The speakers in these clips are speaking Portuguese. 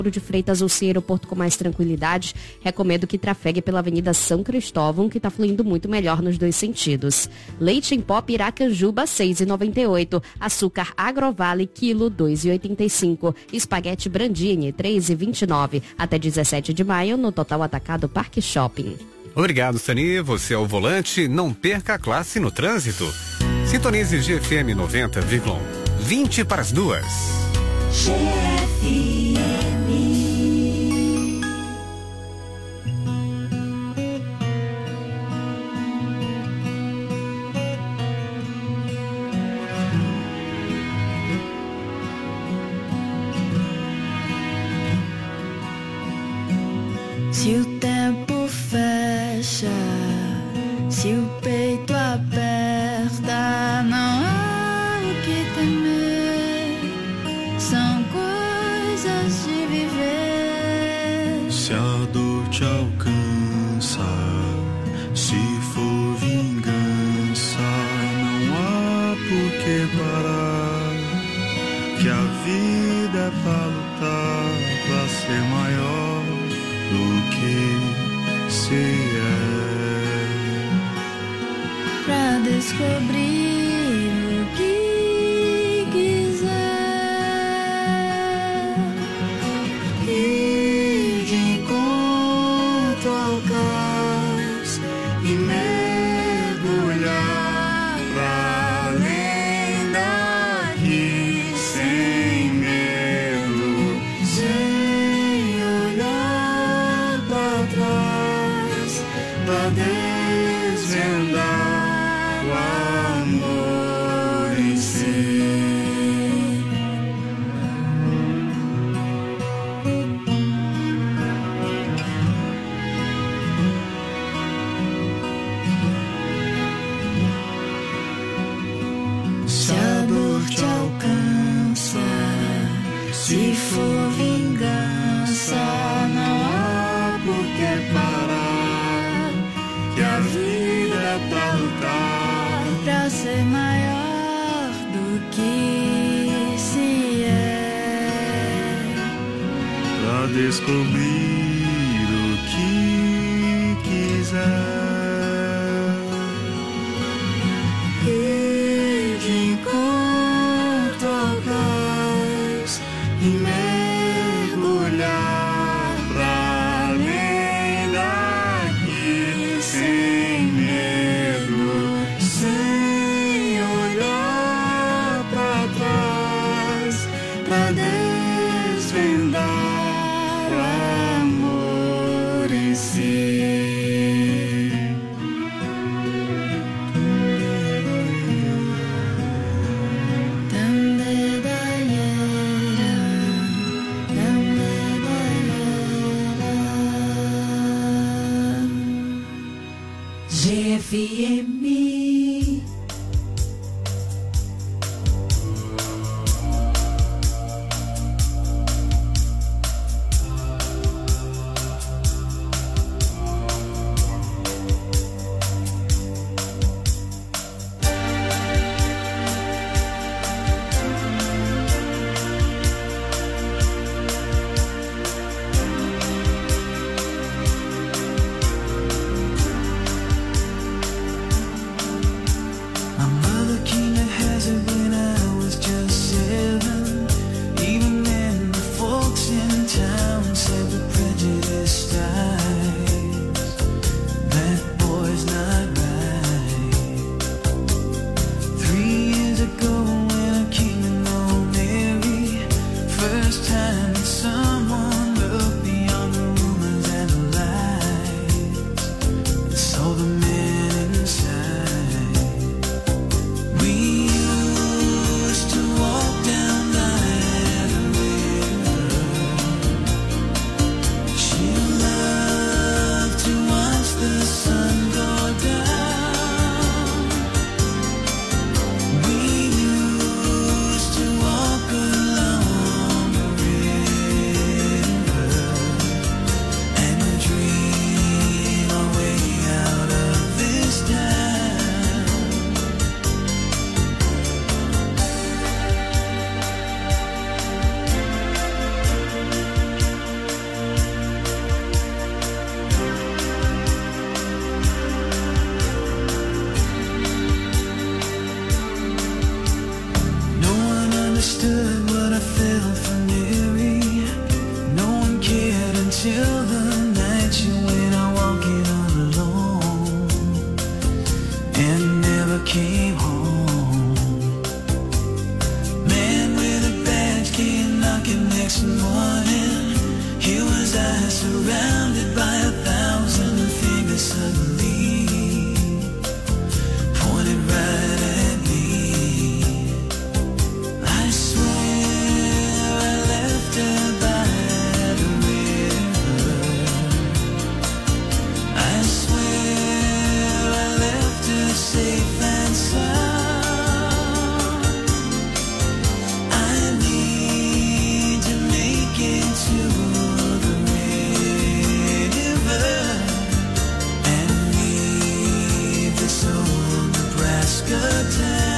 de Freitas ou se aeroporto com mais tranquilidade, recomendo que trafegue pela Avenida São Cristóvão, que está fluindo muito melhor nos dois sentidos. Leite em pó Piracanjuba, 6,98. Açúcar Agrovale, quilo, 2,85. Espaguete Brandini, 3,29. Até 17 de maio, no Total Atacado Parque Shopping. Obrigado, Sani. Você é o volante, não perca a classe no trânsito. Sintonize GFM 90,1. 20 para as 2. Se o tempo fecha, se o peito aperta, não há o que temer, são coisas de viver. Se a dor te alcança, se for vingança, não há por que parar, que a vida é pra lutar, pra ser maior do que se é, pra descobrir o que quiser, ir de encontro ao cais e mergulhar pra além daqui, sem medo, sem olhar pra trás, pra desvendar o amor em si. Se a dor te alcança, se for vingança, não há por que parar, que a vida é pra lutar, pra ser maior do que se é, pra descobrir o que quiser. Ir de encontro ao cais e mergulhar pra além daqui, sem medo, sem olhar pra trás, pra desvendar o amor em si. GFM. till the night you went out walking all alone and never came home. Man with a badge came knocking next morning. Here was I surrounded by 1,000 fingers suddenly pointed right at me. I swear I left her by the river. I swear I left her safe and sound. I need to make it to the river and leave this old Nebraska town.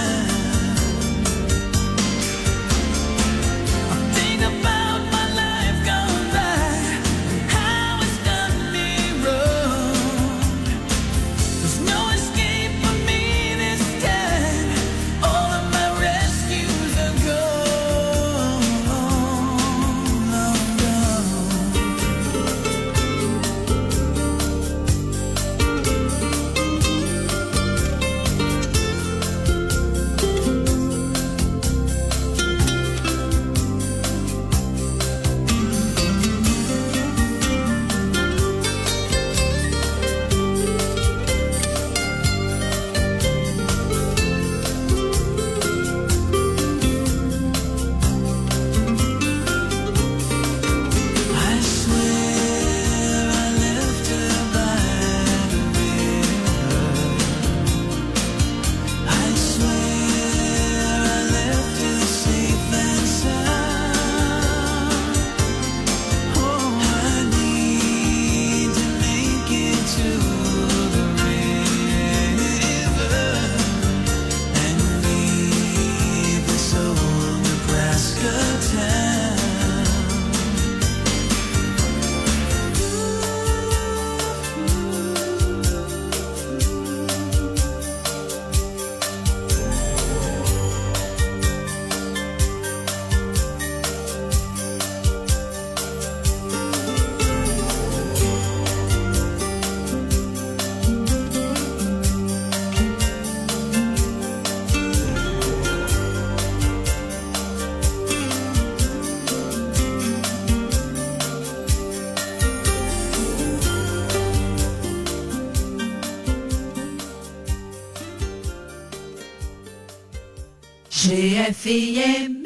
GFM.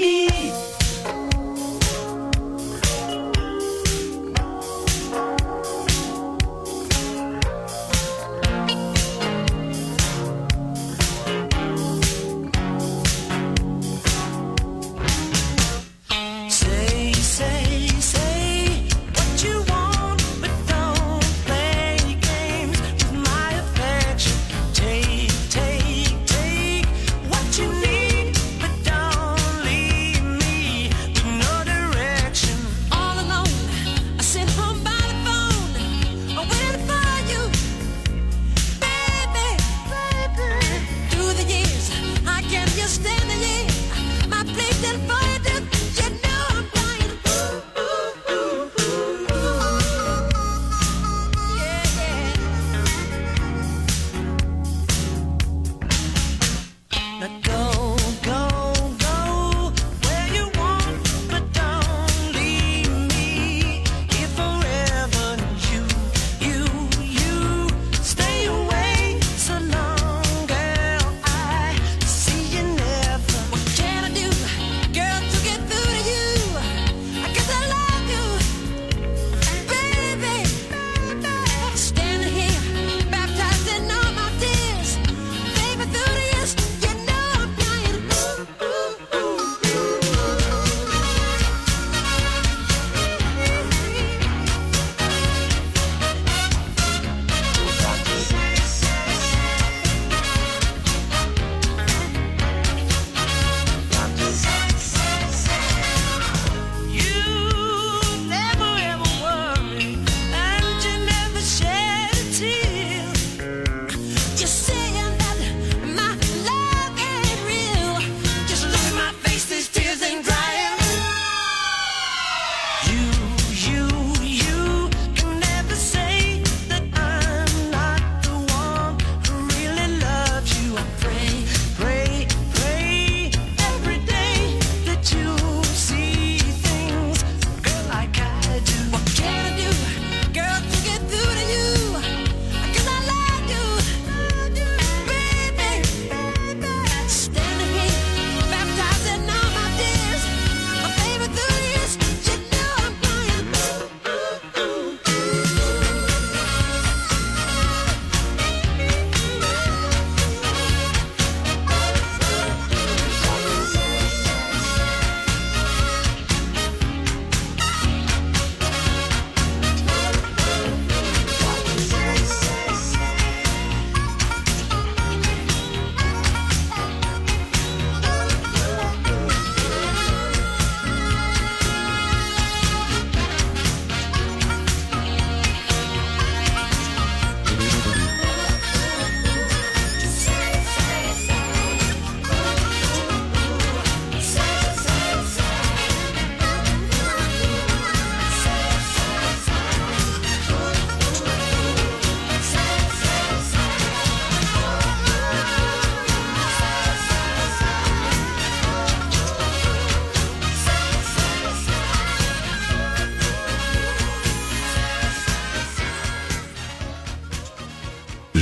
Take what you need, but don't leave me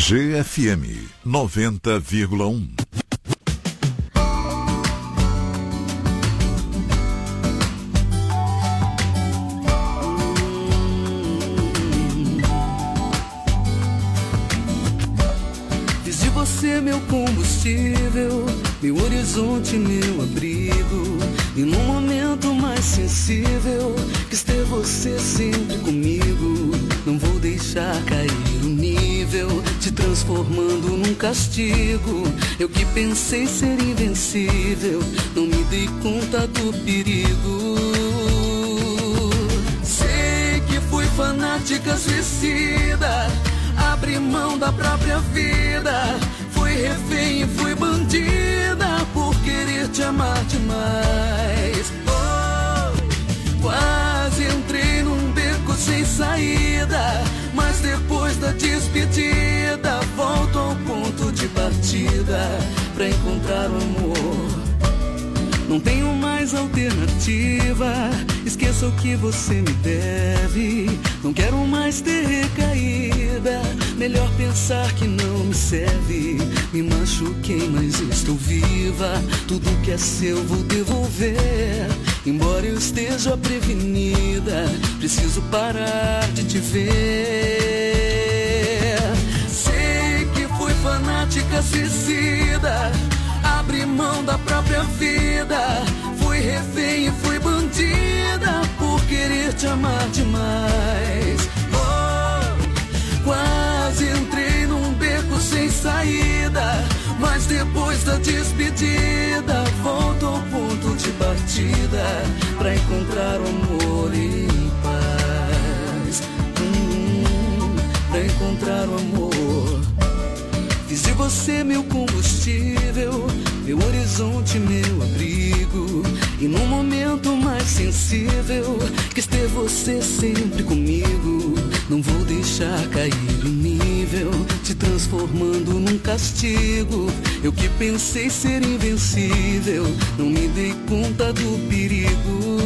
GFM 90,1. Fiz de você meu combustível, meu horizonte, meu abrigo. E no momento mais sensível, quis ter você sempre comigo. Não vou deixar cair o nível, te transformando num castigo. Eu que pensei ser invencível, não me dei conta do perigo. Sei que fui fanática, suicida, abri mão da própria vida. Fui refém e fui bandida por querer te amar demais. Oh, quase entrei num beco sem saída, mas depois da despedida volto ao ponto de partida pra encontrar o amor. Não tenho mais alternativa, esqueça o que você me deve. Não quero mais ter recaída, melhor pensar que não me serve. Me machuquei, mas estou viva, tudo que é seu vou devolver. Embora eu esteja prevenida, preciso parar de te ver. Sei que fui fanática, suicida, abri mão da própria vida. Fui refém e fui bandida por querer te amar demais. Oh, quase entrei num beco sem saída, mas depois da despedida volto ao ponto de partida pra encontrar o amor em paz. Pra encontrar o amor. Fiz de você meu combustível, meu horizonte, meu abrigo. E no momento mais sensível, quis ter você sempre comigo. Não vou deixar cair o nível, te transformando num castigo. Eu que pensei ser invencível, não me dei conta do perigo.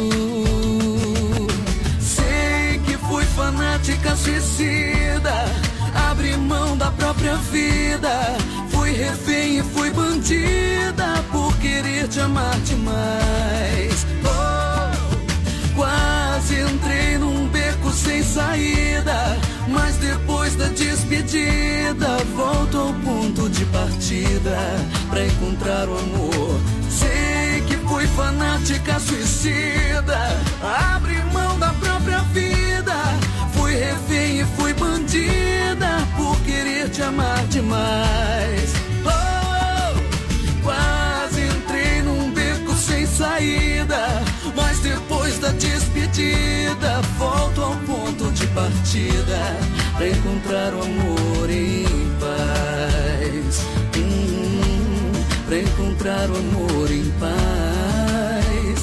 Sei que fui fanática, suicida, abri mão da própria vida. Fui refém e fui bandida por querer te amar demais. Oh, quase entrei num beco sem saída, mas depois da despedida volto ao ponto de partida pra encontrar o amor. Sei que fui fanática, suicida, abri mão da própria vida. Fui refém e fui bandida por querer te amar demais. Oh, quase entrei num beco sem saída, mas depois da despedida volto ao ponto de partida pra encontrar o amor em paz. Pra encontrar o amor em paz.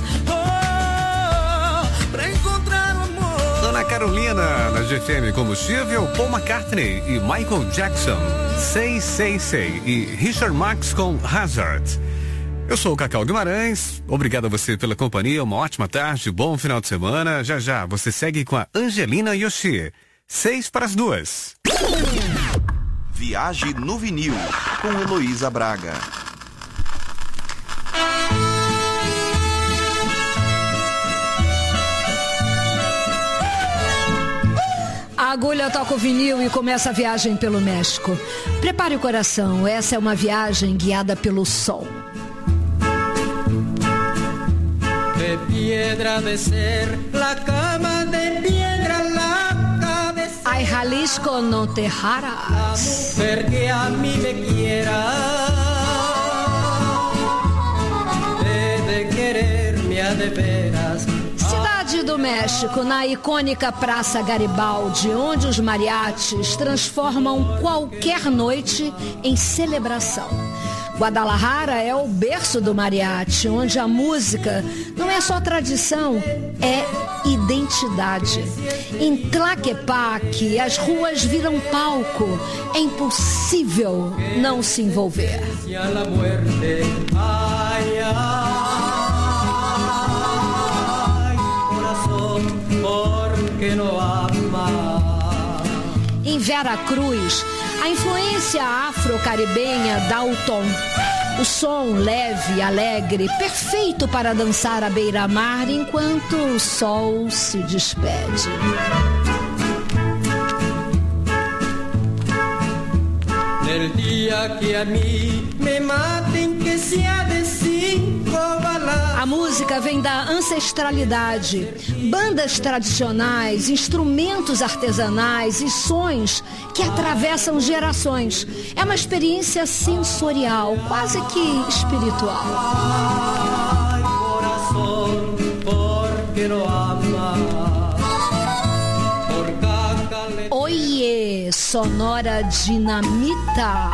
Oh, pra encontrar o amor. Dona Carolina, na GFM Combustível, Paul McCartney e Michael Jackson, Say, Say, Say, e Richard Marx com Hazard. Eu sou o Cacau Guimarães, obrigado a você pela companhia, uma ótima tarde, bom final de semana. Já já você segue com a Angelina Yoshi, 1:06. Viagem no Vinil, com Heloísa Braga. A agulha toca o vinil e começa a viagem pelo México. Prepare o coração, essa é uma viagem guiada pelo sol. De piedra de ser, la cama de piedra, la cabeza. Ay, Jalisco, no te jaras. La mujer que a mí me quiera, de quererme a de veras. Cidade do México, na icônica Praça Garibaldi, onde os mariachis transformam qualquer noite em celebração. Guadalajara é o berço do mariachi, onde a música não é só tradição, é identidade. Em Tlaquepaque, as ruas viram palco, é impossível não se envolver. em Vera Cruz, a influência afro-caribenha dá o tom. O som leve, alegre, perfeito para dançar à beira-mar enquanto o sol se despede. El día que a mí me maten, que sea de 5 balas. A música vem da ancestralidade. Bandas tradicionais, instrumentos artesanais e sons que atravessam gerações. É uma experiência sensorial, quase que espiritual. Ay, corazón, porque lo amas. Oiê, Sonora Dinamita.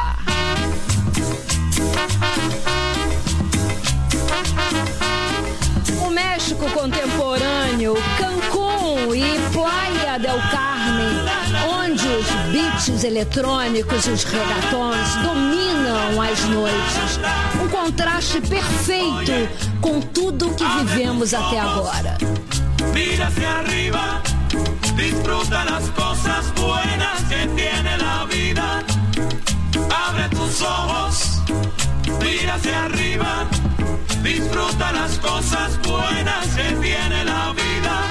O México contemporâneo, Cancún e Playa del Carmen, onde os beats eletrônicos e os regatons dominam as noites. Um contraste perfeito com tudo que vivemos até agora. Mira hacia arriba, disfruta las cosas buenas que tiene la vida. Abre tus ojos, mira hacia arriba, disfruta las cosas buenas que tiene la vida.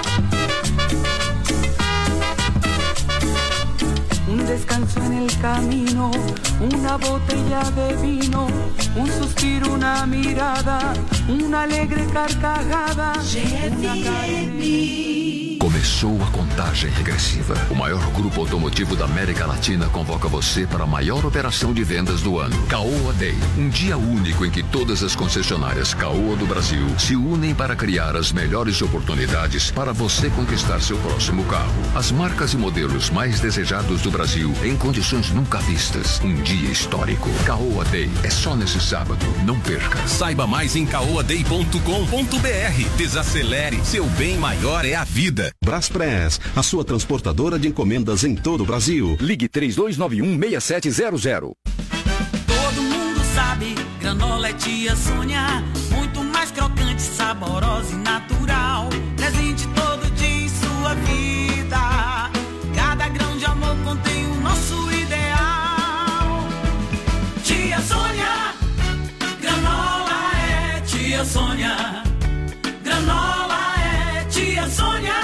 Un descanso en el camino, una botella de vino, un suspiro, una mirada, una alegre carcajada. Começou a contagem regressiva. O maior grupo automotivo da América Latina convoca você para a maior operação de vendas do ano. Caoa Day. Um dia único em que todas as concessionárias Caoa do Brasil se unem para criar as melhores oportunidades para você conquistar seu próximo carro. As marcas e modelos mais desejados do Brasil em condições nunca vistas. Um dia histórico. Caoa Day. É só nesse sábado. Não perca. Saiba mais em caoaday.com.br. Desacelere. Seu bem maior é a vida. Braspress, a sua transportadora de encomendas em todo o Brasil. Ligue 3291-6700. Todo mundo sabe, granola é tia Sônia. Muito mais crocante, saborosa e natural. Presente todo dia em sua vida. Cada grão de amor contém o nosso ideal. Tia Sônia, granola é tia Sônia. Granola é tia Sônia.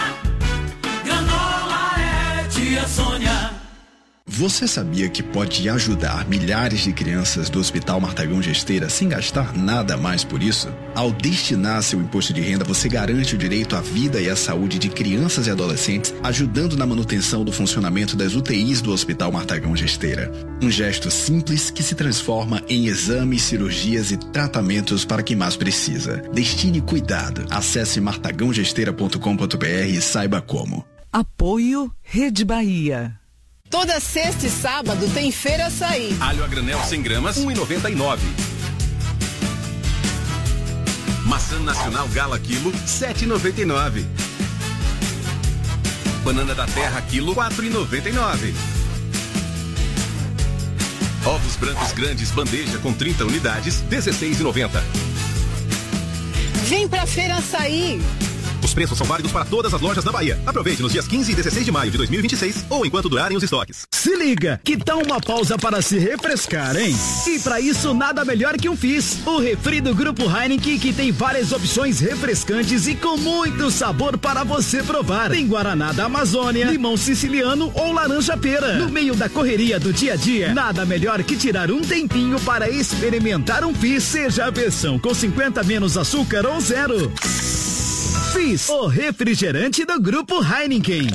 Sônia. Você sabia que pode ajudar milhares de crianças do Hospital Martagão Gesteira sem gastar nada mais por isso? Ao destinar seu imposto de renda, você garante o direito à vida e à saúde de crianças e adolescentes, ajudando na manutenção do funcionamento das UTIs do Hospital Martagão Gesteira. Um gesto simples que se transforma em exames, cirurgias e tratamentos para quem mais precisa. Destine cuidado. Acesse martagãogesteira.com.br e saiba como. Apoio Rede Bahia. Toda sexta e sábado tem Feira Açaí. Alho a granel 100 gramas, R$ 1,99. Maçã nacional Gala quilo, R$ 7,99. Banana da terra quilo, R$ 4,99. Ovos brancos grandes bandeja com 30 unidades, R$ 16,90. Vem pra Feira Açaí. Os preços são válidos para todas as lojas da Bahia. Aproveite nos dias 15 e 16 de maio de 2026 ou enquanto durarem os estoques. Se liga, que tal uma pausa para se refrescar, hein? E para isso, nada melhor que um Fizz, o refri do Grupo Heineken, que tem várias opções refrescantes e com muito sabor para você provar. Tem Guaraná da Amazônia, limão siciliano ou laranja pera. No meio da correria do dia a dia, nada melhor que tirar um tempinho para experimentar um Fizz, seja a versão com 50 menos açúcar ou zero. Fizz, o refrigerante do Grupo Heineken.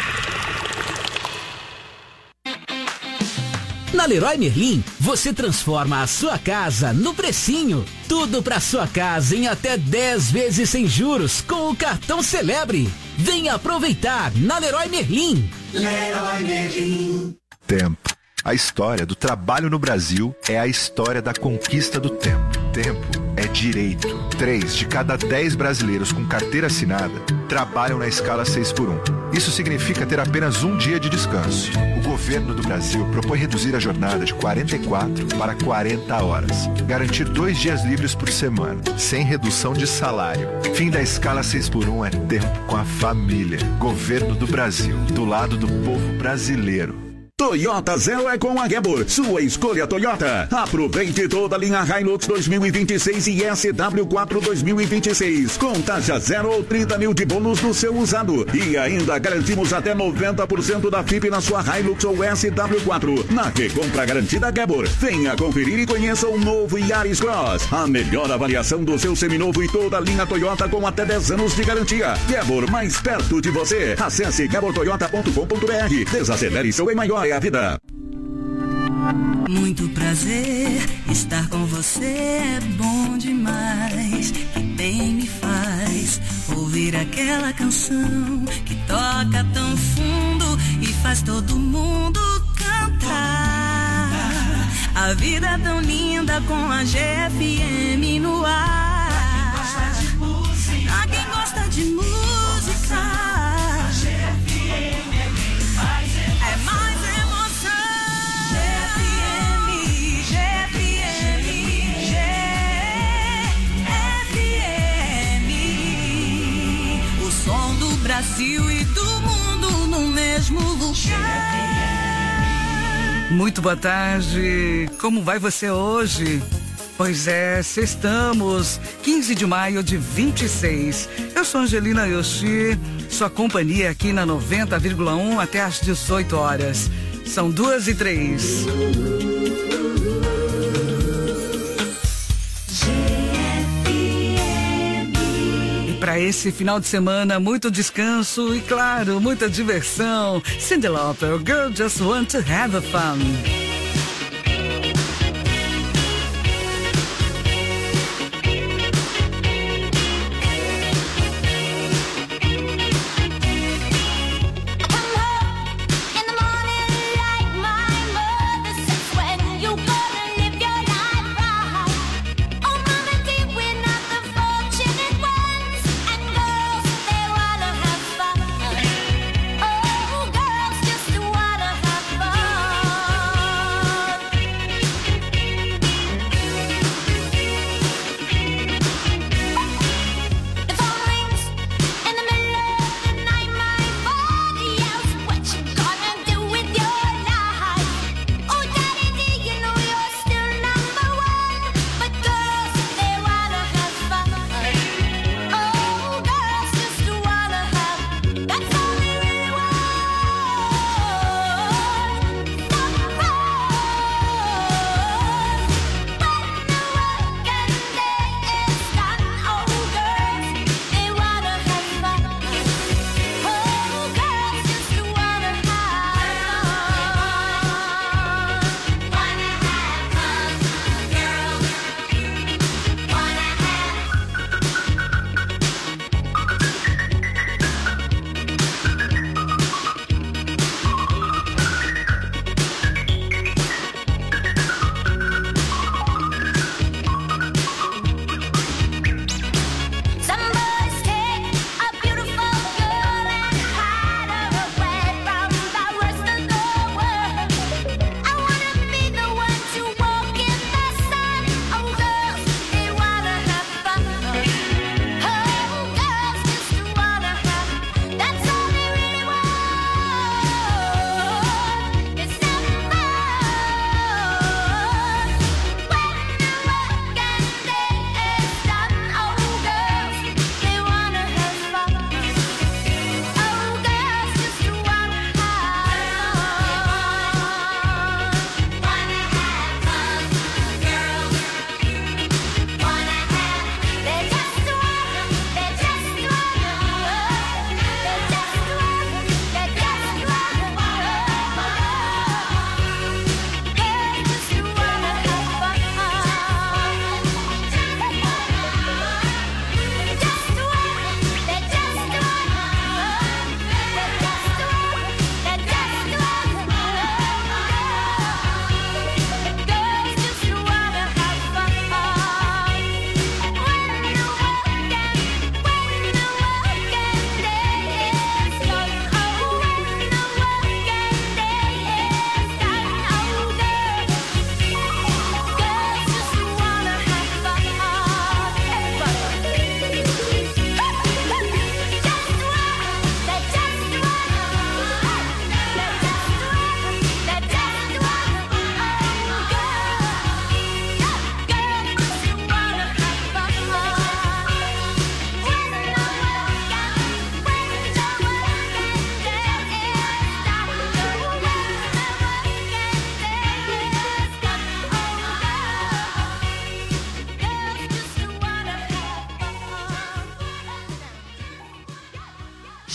Na Leroy Merlin, você transforma a sua casa no precinho. Tudo para sua casa em até 10 vezes sem juros com o cartão Celebre. Venha aproveitar na Leroy Merlin. Leroy Merlin. Tempo. A história do trabalho no Brasil é a história da conquista do tempo. Tempo é direito. 3 de cada 10 brasileiros com carteira assinada trabalham na escala 6x1. Isso significa ter apenas um dia de descanso. O governo do Brasil propõe reduzir a jornada de 44 para 40 horas. Garantir 2 dias livres por semana, sem redução de salário. Fim da escala 6x1 é tempo com a família. Governo do Brasil, do lado do povo brasileiro. Toyota Zero é com a Gebor, sua escolha Toyota. Aproveite toda a linha Hilux 2026 e SW4 2026, com taxa zero ou 30 mil de bônus no seu usado. E ainda garantimos até 90% da FIP na sua Hilux ou SW4. Na recompra garantida Gebor, venha conferir e conheça o novo Yaris Cross. A melhor avaliação do seu seminovo e toda a linha Toyota com até 10 anos de garantia. Gebor, mais perto de você. Acesse gebortoyota.com.br. Desacelere seu bem maior é a vida. Muito prazer, estar com você é bom demais. Que bem me faz ouvir aquela canção que toca tão fundo e faz todo mundo cantar. A vida é tão linda com a GFM no ar. A quem gosta de música, a GFM é mais emoção. GFM, o som do Brasil e do mundo no mesmo lugar. Muito boa tarde, como vai você hoje? Pois é, sextamos, 15 de maio de 26. Eu sou Angelina Yoshi, sua companhia aqui na 90,1 até às 18 horas. São 2h03. E para esse final de semana, muito descanso e, claro, muita diversão. Cyndi Lauper, Girl Just Want to Have a Fun.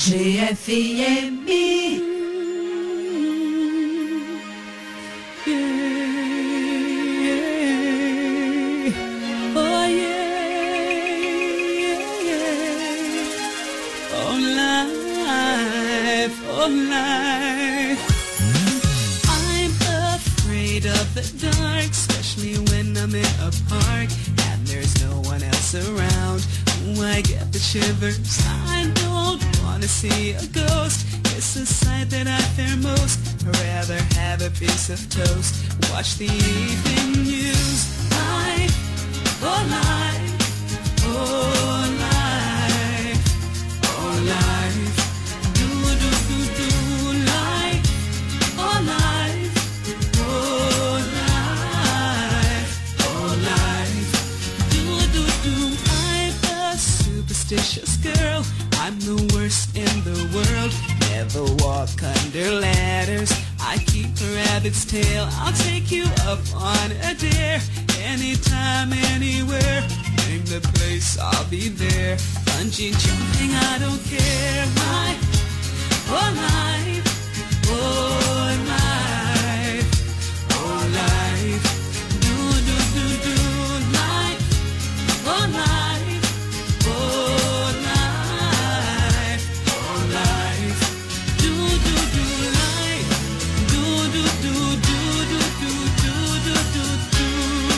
GFM. Oh yeah. Oh life, oh life. I'm afraid of the dark, especially when I'm in a park and there's no one else around. I get the shivers. I don't wanna see a ghost. It's a sight that I fear most. I'd rather have a piece of toast. Watch the evening news. Life, oh life, oh life, oh life. Do do do do life, oh life, oh life, oh life. Do do do. Superstitious girl, I'm the worst in the world. Never walk under ladders. I keep a rabbit's tail. I'll take you up on a dare. Anytime, anywhere. Name the place, I'll be there. Bungee jumping, I don't care. Life, oh life, oh life, oh life. Do do do do life, oh life. Oh life, oh life, do do do life, do do do do do do do do do.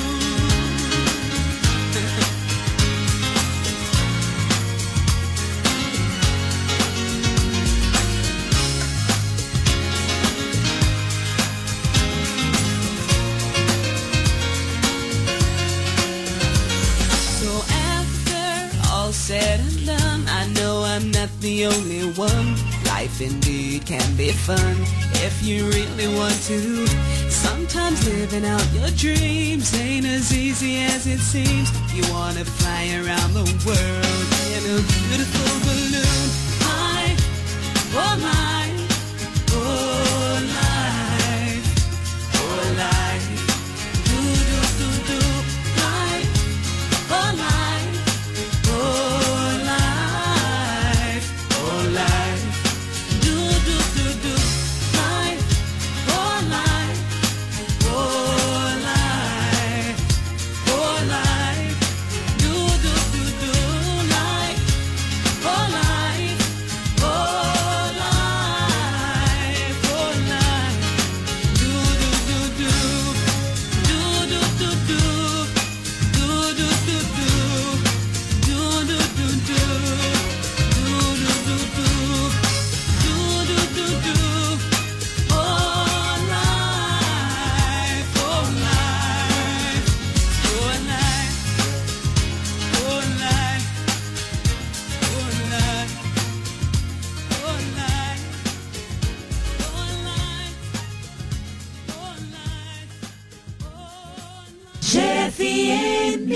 So after all said and done, I know I'm not the only one. Life indeed can be fun if you really want to. Sometimes living out your dreams ain't as easy as it seems. You wanna fly around the world in a beautiful balloon. Life, oh life, oh life, oh life. Do do do do life, oh life, oh life, oh life. Do do do do life, oh life, oh life, oh life. Do do do do life, oh life, oh life, oh life. Do do do do, do do do do, do do do do, do do do do, do do do do, do do do do. Oh life, oh life, oh life, oh life, oh life, oh life, oh life, oh life. GFM.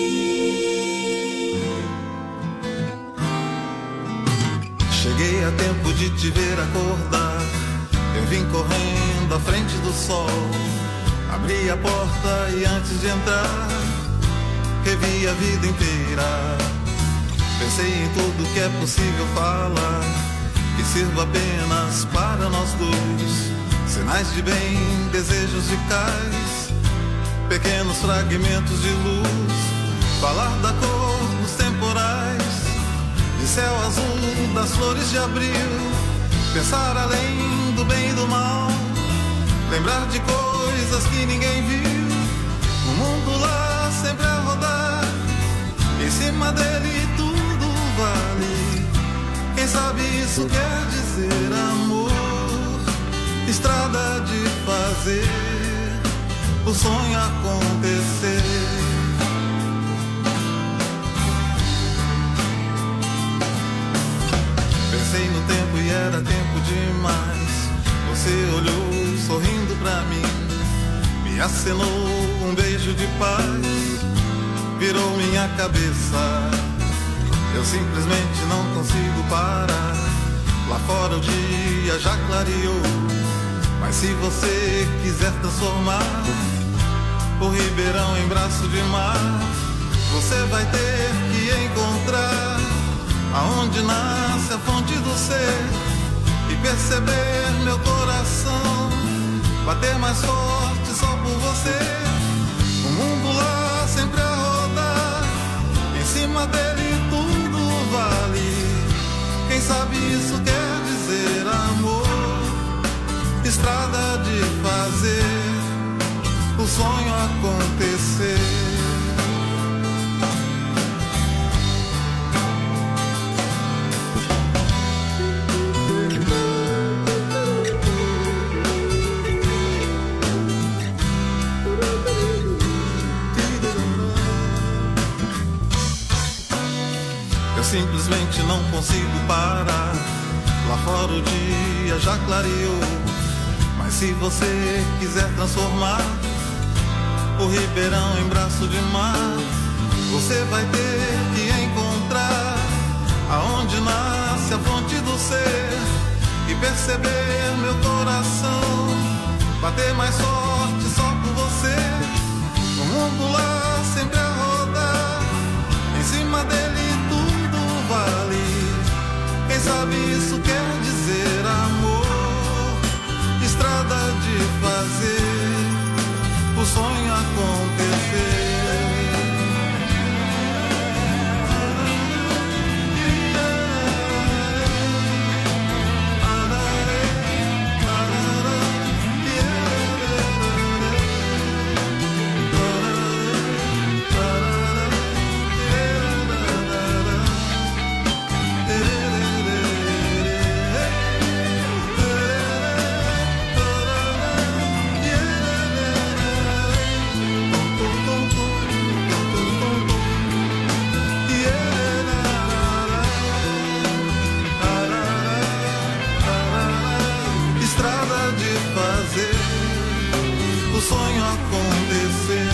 Cheguei a tempo de te ver acordar. Eu vim correndo à frente do sol. Abri a porta e antes de entrar, revi a vida inteira. Pensei em tudo que é possível falar, que sirva apenas para nós dois. Sinais de bem, desejos de cais, pequenos fragmentos de luz. Falar da cor dos temporais, de céu azul, das flores de abril. Pensar além do bem e do mal, lembrar de coisas que ninguém viu. O mundo lá sempre a rodar, em cima dele tudo vale. Quem sabe isso quer dizer amor, estrada de fazer o sonho acontecer. Pensei no tempo e era tempo demais. Você olhou sorrindo pra mim, me acenou um beijo de paz, virou minha cabeça. Eu simplesmente não consigo parar. Lá fora o dia já clareou, mas se você quiser transformar o Ribeirão em braço de mar, você vai ter que encontrar aonde nasce a fonte do ser, e perceber meu coração bater mais forte só por você. O mundo lá sempre a rodar, em cima dele tudo vale. Quem sabe isso quer dizer amor, estrada de fazer o sonho acontecer. Eu simplesmente não consigo parar. Lá fora o dia já clareou, mas se você quiser transformar o Ribeirão em braço de mar, você vai ter que encontrar aonde nasce a fonte do ser, e perceber meu coração bater mais forte só por você. O mundo lá sempre a rodar, em cima dele tudo vale. Quem sabe isso quer dizer amor, estrada de fazer o sonho acontecer. O sonho acontecer.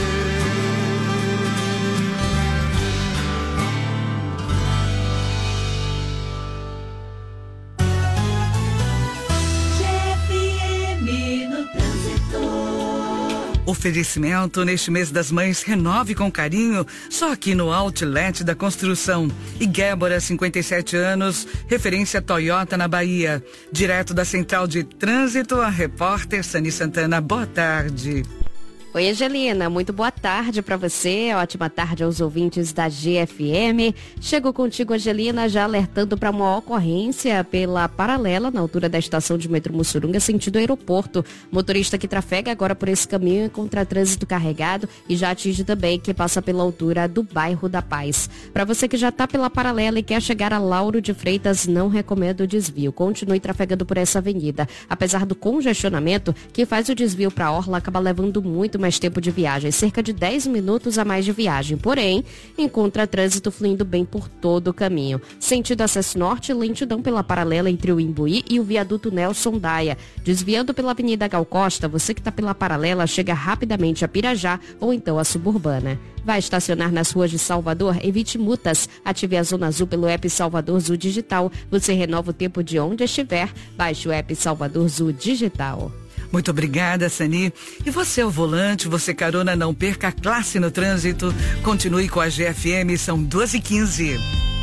GFM no trânsito. Oferecimento neste mês das mães, renove com carinho, só aqui no Outlet da Construção. E Gébora, 57 anos, referência Toyota na Bahia. Direto da Central de Trânsito, a repórter Sani Santana. Boa tarde. Oi, Angelina, muito boa tarde para você, ótima tarde aos ouvintes da GFM. Chego contigo, Angelina, já alertando para uma ocorrência pela paralela na altura da estação de metrô Mussurunga, sentido aeroporto. Motorista que trafega agora por esse caminho encontra trânsito carregado e já atinge também quem passa pela altura do bairro da Paz. Para você que já está pela paralela e quer chegar a Lauro de Freitas, não recomendo o desvio. Continue trafegando por essa avenida. Apesar do congestionamento, quem faz o desvio para a Orla acaba levando muito mais tempo de viagem, cerca de 10 minutos a mais de viagem, porém, encontra trânsito fluindo bem por todo o caminho. Sentido acesso norte, lentidão pela paralela entre o Imbuí e o viaduto Nelson Daia. Desviando pela Avenida Gal Costa, você que está pela paralela chega rapidamente a Pirajá ou então a Suburbana. Vai estacionar nas ruas de Salvador? Evite multas. Ative a Zona Azul pelo app Salvador Zul Digital. Você renova o tempo de onde estiver. Baixe o app Salvador Zul Digital. Muito obrigada, Sani. E você ao volante, você carona, não perca a classe no trânsito. Continue com a GFM, são 12h15.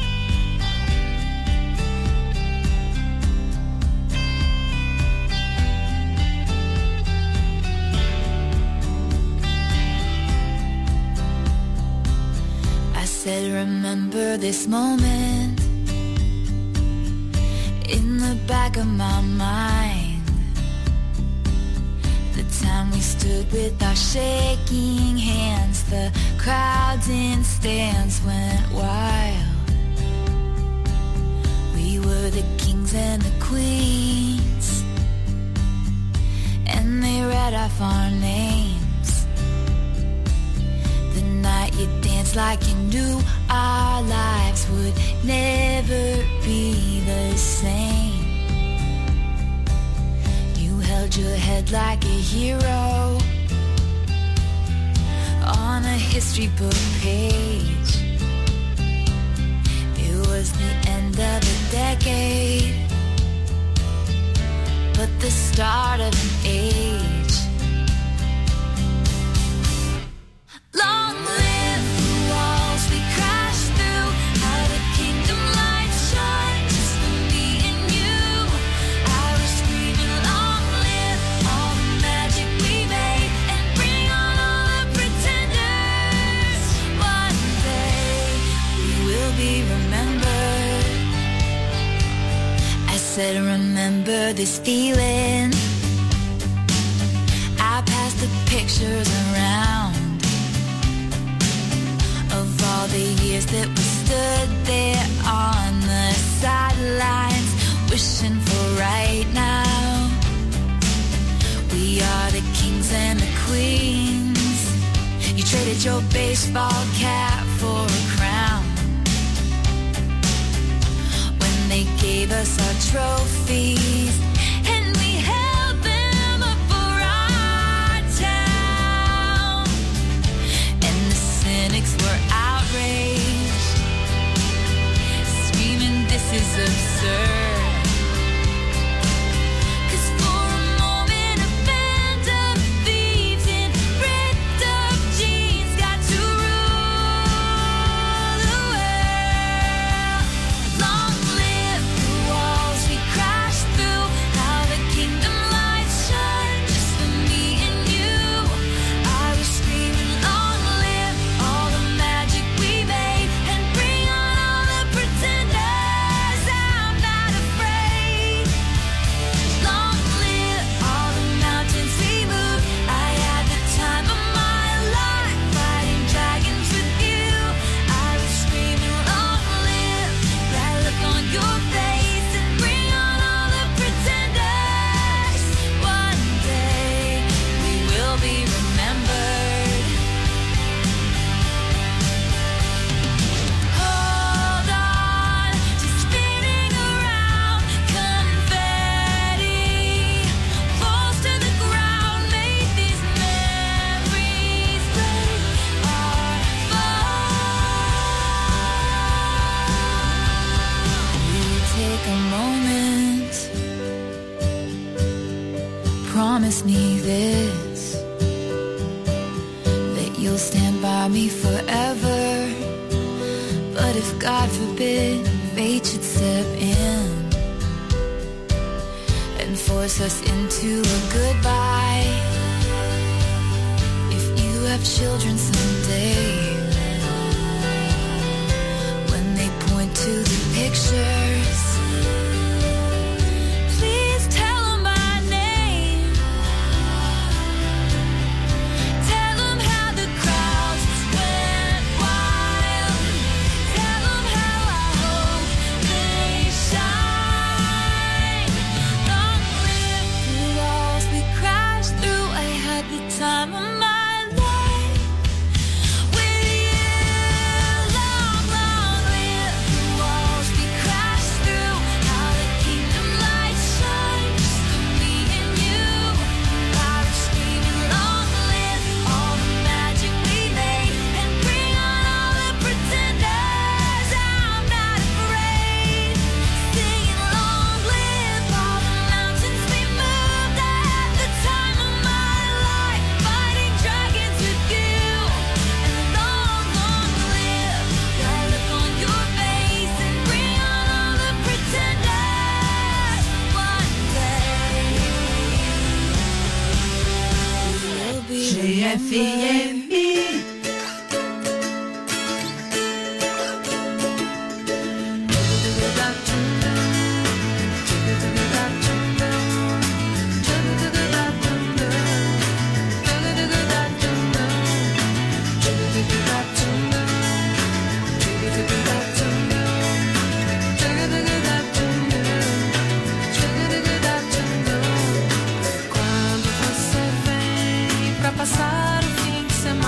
I said, remember this moment in the back of my mind. The time we stood with our shaking hands, the crowds in stands went wild. We were the kings and the queens, and they read off our names. The night you danced like you knew our lives would never be the same. Held your head like a hero on a history book page. It was the end of a decade, but the start of an age. Long live the walls we crashed through, how the kingdom lies. this feeling. I pass the pictures around of all the years that we stood there on the sidelines, wishing for right now. We are the kings and the queens. You traded your baseball cap for a crown when they gave us our trophies, and we held them up for our town. And the cynics were outraged, screaming, "This is absurd." Promise me this, that you'll stand by me forever. But if God forbid fate should step in and force us into a goodbye, if you have children someday, when they point to the pictures, time of my life with you. Long, long live the walls we crashed through. How the kingdom lights shine just for me and you. I was screaming, long live all the magic we made, and bring on all the pretenders. I'm not afraid. Singing, long live all the mountains we moved. I had the time of my life, fighting dragons with you. And long, long live that look on your face, and bring on all the pretenders. One day we'll be GFM. Quando você vem pra passar o fim de semana,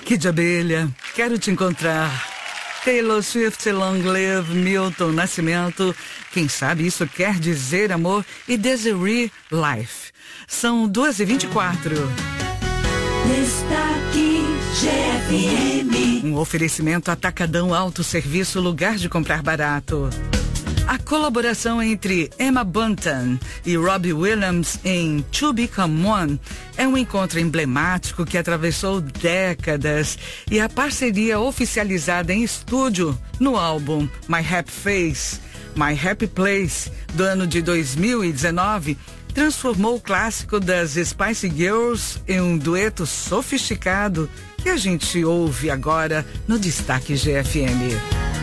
Kid Abelha, quero te encontrar. Taylor Swift, Long Live, Milton Nascimento, quem sabe isso quer dizer amor, e Desiree Life. São 2h24. Destaque GFM. Um oferecimento Atacadão Autosserviço, lugar de comprar barato. A colaboração entre Emma Bunton e Robbie Williams em To Become One é um encontro emblemático que atravessou décadas, e a parceria oficializada em estúdio no álbum My Happy Face, My Happy Place, do ano de 2019, transformou o clássico das Spice Girls em um dueto sofisticado que a gente ouve agora no Destaque GFM.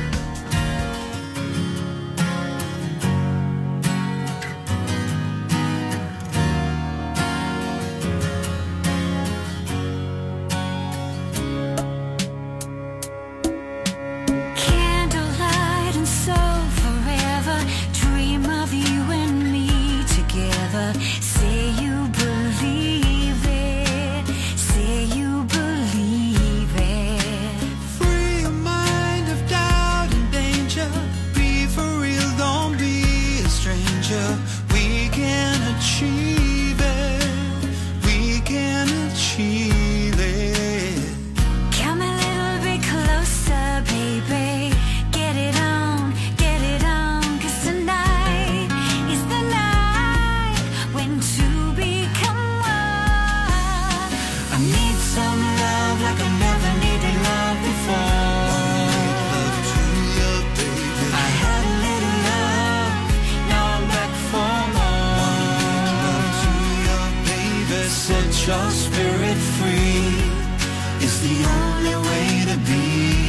your spirit free is the only way to be.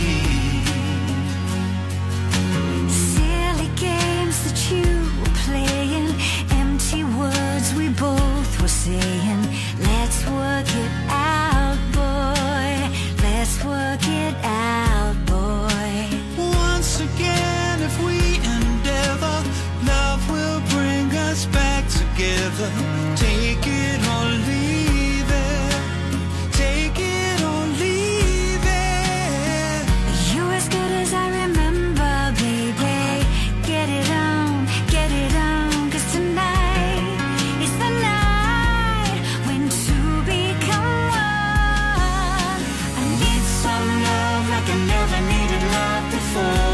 Silly games that you were playing, empty words we both were saying. Let's work it out, boy. Let's work it out, boy. Once again, if we endeavor, love will bring us back together. Take it or leave it. Take it or leave it. You're as good as I remember, baby. Get it on, 'cause tonight is the night when two become one. I need some love like I never needed love before.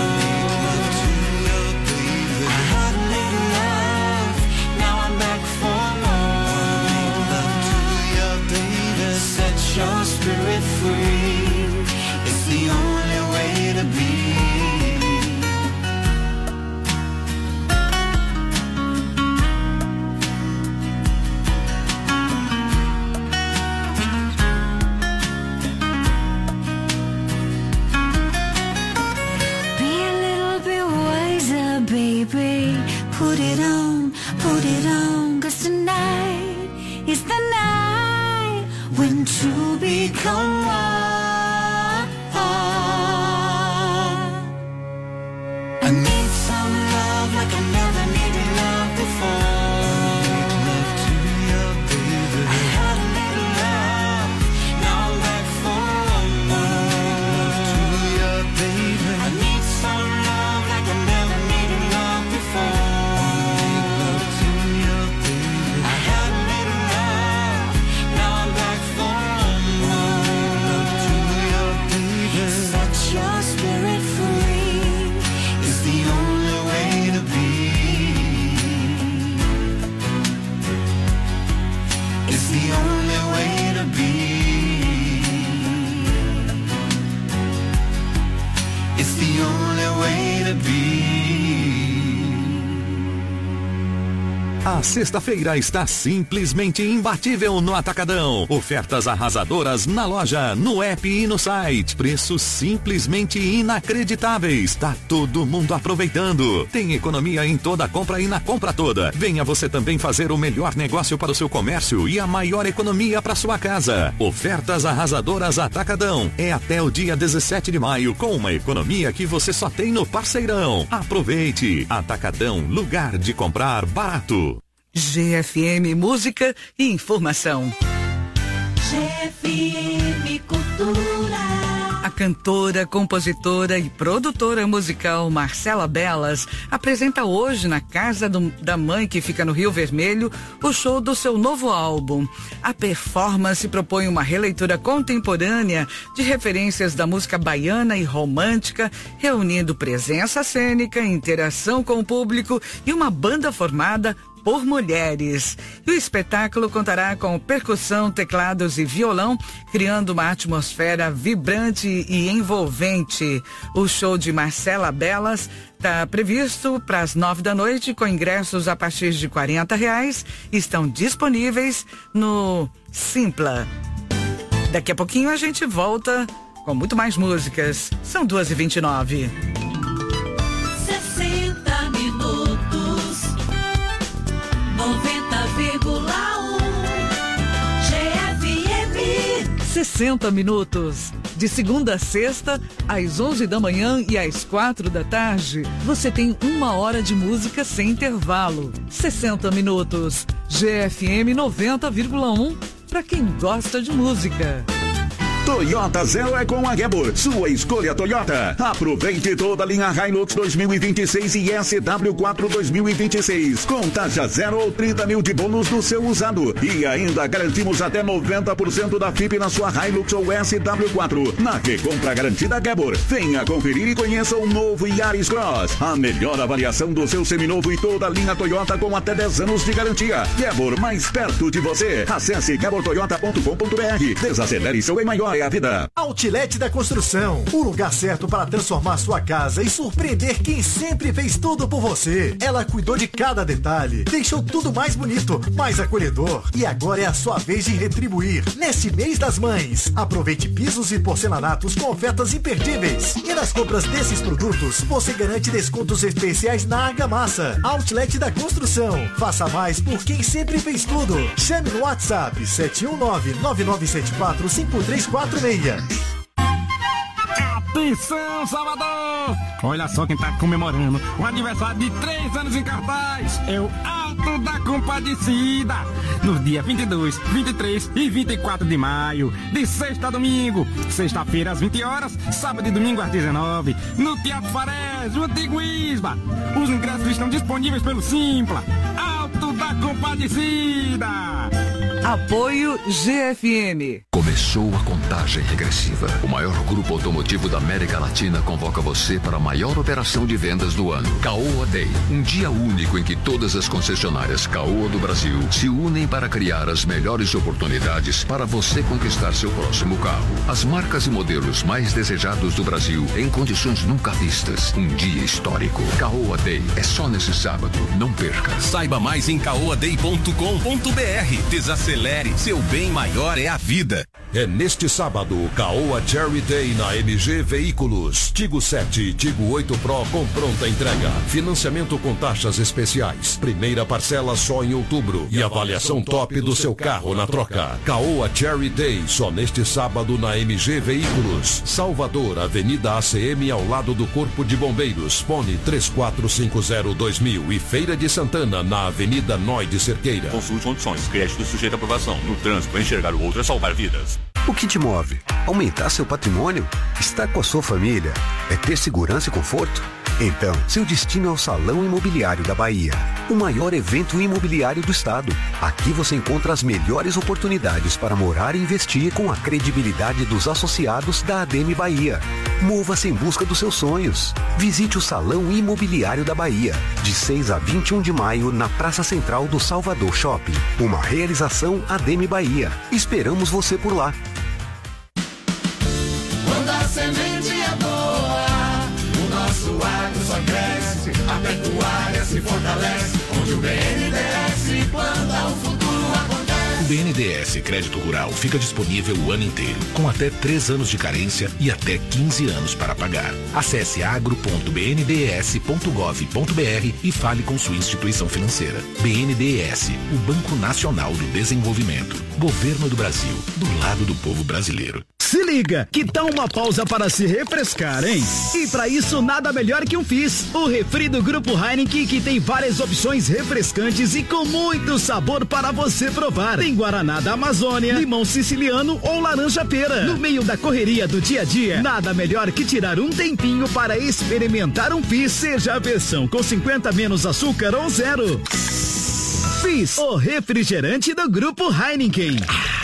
Your spirit free is the only way to be. Be a little bit wiser, baby. Put it on, 'cause tonight is the night when two become one. I need some love like I never needed love before. Love to you, baby. I had a little love, now I'm back for more. Love to you, baby. I need some love like I never needed love before. Love to you, baby. I had a little love, now I'm back for more. Set your spirit free is the only way to be. It's the only way to be. It's the only way to be. A sexta-feira está simplesmente imbatível no Atacadão. Ofertas arrasadoras na loja, no app e no site. Preços simplesmente inacreditáveis. Tá todo mundo aproveitando. Tem economia em toda compra e na compra toda. Venha você também fazer o melhor negócio para o seu comércio e a maior economia para sua casa. Ofertas arrasadoras Atacadão. É até o dia 17 de maio com uma economia que você só tem no Parceirão. Aproveite. Atacadão, lugar de comprar barato. GFM Música e Informação. GFM Cultura. A cantora, compositora e produtora musical Marcela Bellas apresenta hoje na Casa da Mãe, que fica no Rio Vermelho, o show do seu novo álbum. A performance propõe uma releitura contemporânea de referências da música baiana e romântica, reunindo presença cênica, interação com o público e uma banda formada por mulheres. E o espetáculo contará com percussão, teclados e violão, criando uma atmosfera vibrante e envolvente. O show de Marcela Bellas está previsto para as 9 da noite, com ingressos a partir de R$40. Estão disponíveis no Simpla. Daqui a pouquinho a gente volta com muito mais músicas. São 2h29. 60 minutos. 90,1 GFM. 60 minutos. De segunda a sexta, às 11 da manhã e às 4 da tarde, você tem 1 hora de música sem intervalo. 60 minutos. GFM 90,1 para quem gosta de música. Toyota Zero é com a Gebor, sua escolha Toyota. Aproveite toda a linha Hilux 2026 e SW4 2026, com taxa 0 ou 30 mil de bônus no seu usado. E ainda garantimos até 90% da FIP na sua Hilux ou SW4. Na recompra garantida Gebor, venha conferir e conheça o novo Yaris Cross. A melhor avaliação do seu seminovo e toda a linha Toyota com até 10 anos de garantia. Gebor, mais perto de você. Acesse gebortoyota.com.br. Desacelere seu bem maior. É a vida. Outlet da Construção, o lugar certo para transformar sua casa e surpreender quem sempre fez tudo por você. Ela cuidou de cada detalhe, deixou tudo mais bonito, mais acolhedor. E agora é a sua vez de retribuir. Nesse mês das mães, aproveite pisos e porcelanatos com ofertas imperdíveis. E nas compras desses produtos, você garante descontos especiais na argamassa. Outlet da Construção, faça mais por quem sempre fez tudo. Chame no WhatsApp 719-9974-5346. Atenção, Salvador! Olha só quem tá comemorando o aniversário de 3 anos em cartaz. É o Alto da Compadecida. Nos dias 22, 23 e 24 de maio. De sexta a domingo. Sexta-feira às 20 horas. Sábado e domingo às 19. No Teatro Farés, o Antigo Isba. Os ingressos estão disponíveis pelo Simpla. Alto da Compadecida. Apoio GFM. Começou a contagem regressiva. O maior grupo automotivo da América Latina convoca você para a maior operação de vendas do ano. Caoa Day. Um dia único em que todas as concessionárias Caoa do Brasil se unem para criar as melhores oportunidades para você conquistar seu próximo carro. As marcas e modelos mais desejados do Brasil em condições nunca vistas. Um dia histórico. Caoa Day. É só nesse sábado. Não perca. Saiba mais em caoaday.com.br. Desacelere. Seu bem maior é a vida. É neste sábado, Caoa Cherry Day na MG Veículos. Tigo 7 e Tigo 8 Pro com pronta entrega. Financiamento com taxas especiais. Primeira parcela só em outubro. E avaliação top do seu carro na troca. Caoa Cherry Day, só neste sábado na MG Veículos. Salvador, Avenida ACM, ao lado do Corpo de Bombeiros. Fone 3450-2000. E Feira de Santana, na Avenida Noy de Cerqueira. Consulte condições. Crédito sujeito à aprovação. No trânsito, enxergar o outro é salvar vidas. O que te move? Aumentar seu patrimônio? Estar com a sua família? É ter segurança e conforto? Então, seu destino é o Salão Imobiliário da Bahia, o maior evento imobiliário do estado. Aqui você encontra as melhores oportunidades para morar e investir com a credibilidade dos associados da ADM Bahia. Mova-se em busca dos seus sonhos. Visite o Salão Imobiliário da Bahia, de 6 a 21 de maio, na Praça Central do Salvador Shopping. Uma realização ADM Bahia. Esperamos você por lá. Quando a semente é boa, o nosso agro só cresce, a pecuária se fortalece, onde o BNDES planta o futuro acontece. O BNDES Crédito Rural fica disponível o ano inteiro, com até 3 anos de carência e até 15 anos para pagar. Acesse agro.bndes.gov.br e fale com sua instituição financeira. BNDES, o Banco Nacional do Desenvolvimento. Governo do Brasil, do lado do povo brasileiro. Se liga, que tal uma pausa para se refrescar, hein? E para isso, nada melhor que um Fizz, o refri do Grupo Heineken, que tem várias opções refrescantes e com muito sabor para você provar. Tem guaraná da Amazônia, limão siciliano ou laranja pera. No meio da correria do dia a dia, nada melhor que tirar um tempinho para experimentar um Fizz, seja a versão com 50 menos açúcar ou zero. Fizz, o refrigerante do Grupo Heineken.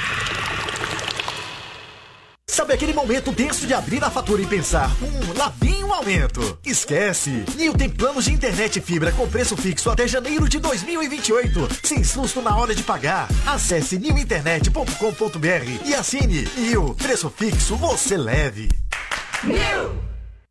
Sabe aquele momento tenso de abrir a fatura e pensar, lá vem um aumento? Esquece! Nil tem planos de internet e fibra com preço fixo até janeiro de 2028, sem susto na hora de pagar. Acesse niuinternet.com.br e assine. Nil, preço fixo, você leve. Nil!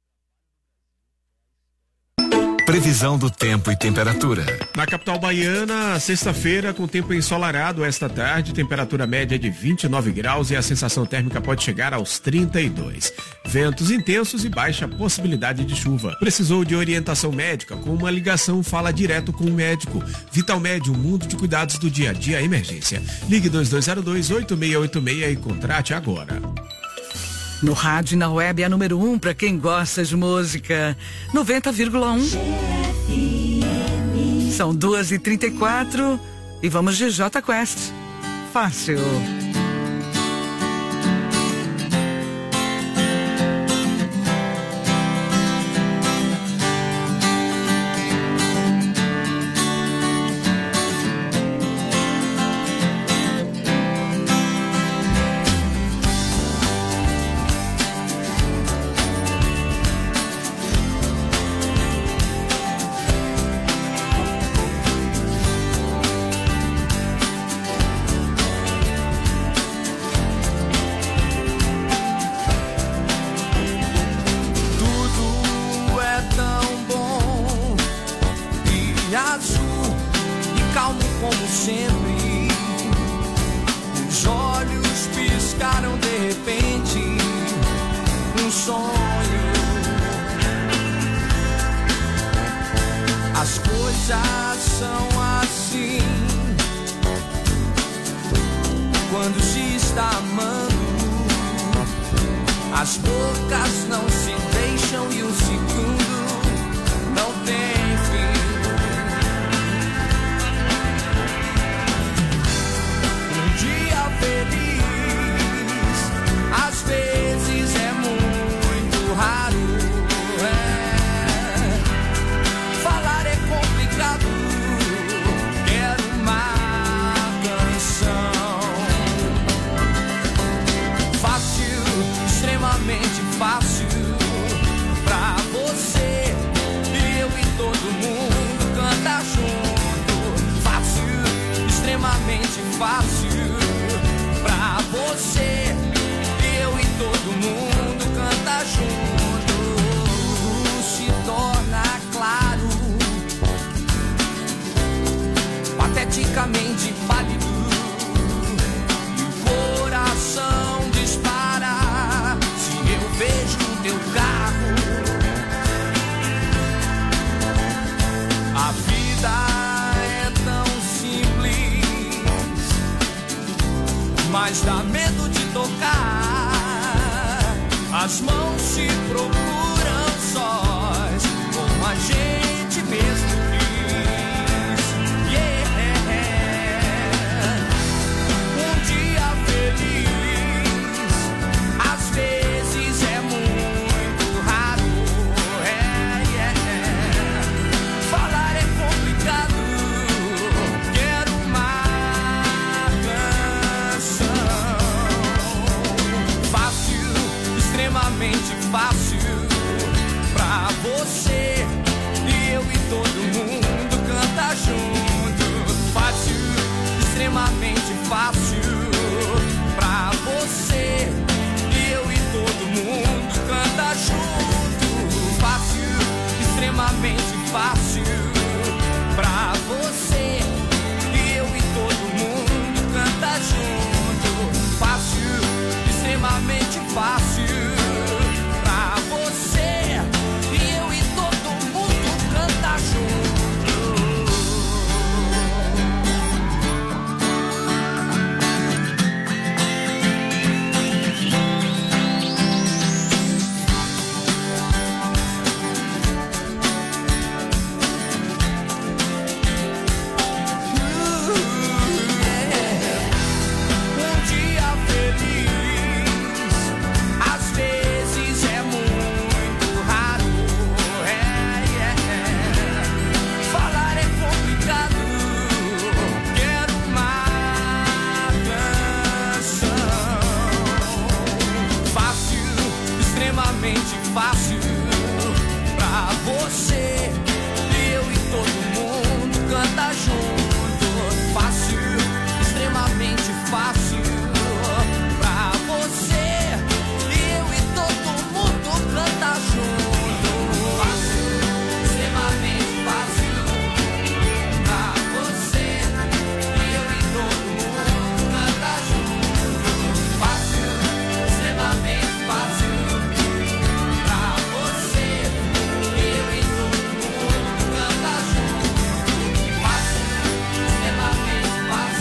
Previsão do tempo e temperatura. Na capital baiana, sexta-feira, com tempo ensolarado esta tarde, temperatura média de 29 graus e a sensação térmica pode chegar aos 32. Ventos intensos e baixa possibilidade de chuva. Precisou de orientação médica? Com uma ligação, fala direto com o médico. Vital Med, um mundo de cuidados do dia a dia, emergência. Ligue 2202-8686 e contrate agora. No rádio e na web é a número 1 para quem gosta de música. 90,1. São 2h34 e vamos de Jota Quest. Fácil. Mas dá medo de tocar. As mãos se procuram sós, como a gente mesmo quis. Yeah. Um dia feliz, às vezes é muito raro. Falar é complicado. Quero uma extremamente fácil pra você e eu e todo mundo canta junto. Fácil, extremamente fácil pra você e eu e todo mundo canta junto. Fácil, extremamente fácil